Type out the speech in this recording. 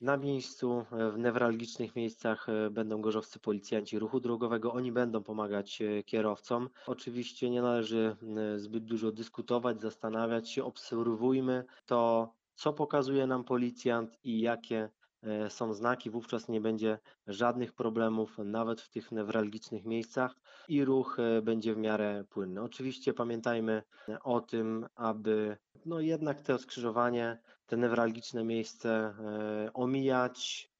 Na miejscu, w newralgicznych miejscach, będą gorzowscy policjanci ruchu drogowego. Oni będą pomagać, kierowcom. Oczywiście nie należy, zbyt dużo dyskutować, zastanawiać się. Obserwujmy to, co pokazuje nam policjant i jakie, są znaki. Wówczas nie będzie żadnych problemów, nawet w tych newralgicznych miejscach i ruch, będzie w miarę płynny. Oczywiście pamiętajmy, o tym, aby, no, jednak te skrzyżowanie, te newralgiczne miejsce, omijać,